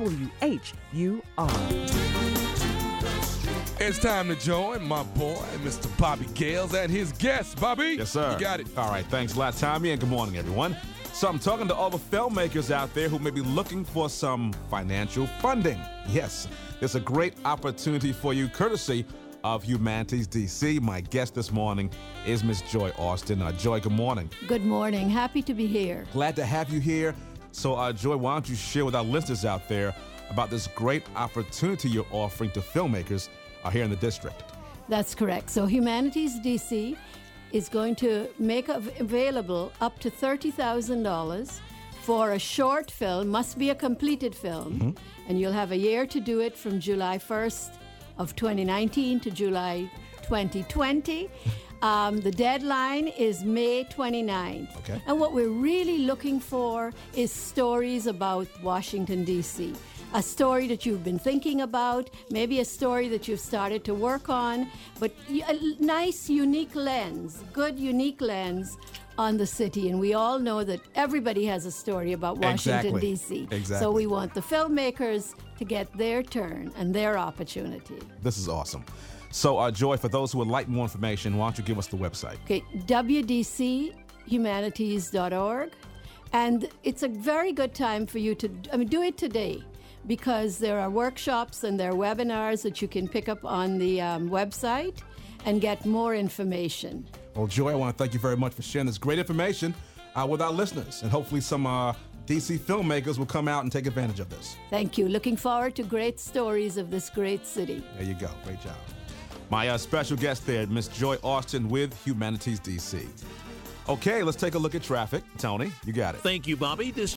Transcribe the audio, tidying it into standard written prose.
It's time to join my boy, Mr. Bobby Gales, and his guest. Bobby? Yes, sir. You got it. All right, thanks a lot, Tommy, and good morning, everyone. So I'm talking to all the filmmakers out there who may be looking for some financial funding. Yes, there's a great opportunity for you, courtesy of Humanities DC. My guest this morning is Miss Joy Austin. Joy, good morning. Good morning. Happy to be here. Glad to have you here. So, Joy, why don't you share with our listeners out there about this great opportunity you're offering to filmmakers here in the district? That's correct. So Humanities DC is going to make available up to $30,000 for a short film, must be a completed film, and you'll have a year to do it from July 1st of 2019 to July 2020. The deadline is May 29th. Okay. And what we're really looking for is stories about Washington, D.C., a story that you've been thinking about, maybe a story that you've started to work on, but a nice, unique lens, good, unique lens on the city. And we all know that everybody has a story about Washington, Exactly. D.C. Exactly. So we want the filmmakers to get their turn and their opportunity. This is awesome. So, Joy, for those who would like more information, why don't you give us the website? Okay, wdchumanities.org. And it's a very good time for you to do it today, because there are workshops and there are webinars that you can pick up on the website and get more information. Well, Joy, I want to thank you very much for sharing this great information with our listeners, and hopefully some DC filmmakers will come out and take advantage of this. Thank you. Looking forward to great stories of this great city. There you go. Great job. My special guest there, Miss Joy Austin with Humanities DC. Okay, let's take a look at traffic. Tony, you got it. Thank you, Bobby. This